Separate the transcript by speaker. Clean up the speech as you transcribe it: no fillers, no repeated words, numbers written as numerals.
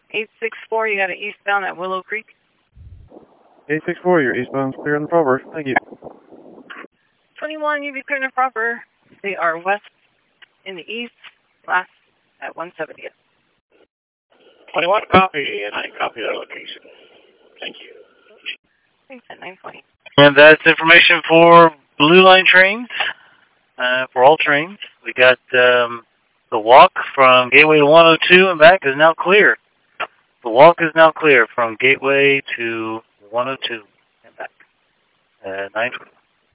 Speaker 1: 864, you got an eastbound at Willow Creek.
Speaker 2: 864, you're eastbound, clear on the proper. Thank you.
Speaker 1: 21, you be clear on the proper. They are west in the east, last at 170th.
Speaker 3: 21, copy, and I copy that location. Thank you.
Speaker 1: Thanks at 920.
Speaker 4: And that's information for Blue Line trains, for all trains. We got the walk from Gateway to 102 and back is now clear. The walk is now clear from Gateway to 102 and back. 920.